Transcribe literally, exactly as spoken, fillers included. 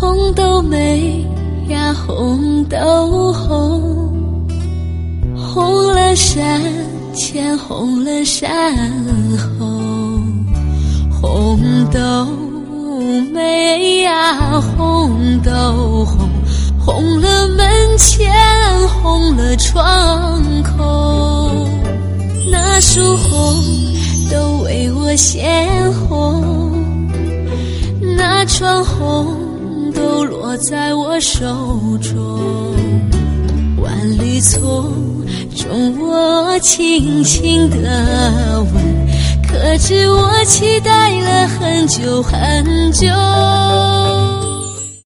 红豆梅呀红豆红，红了山前红了山后，红豆梅呀红豆红，红了门前红了窗口，那束红都为我献红，那窗红都落在我手中，万里丛中我轻轻地吻，可知我期待了很久很久。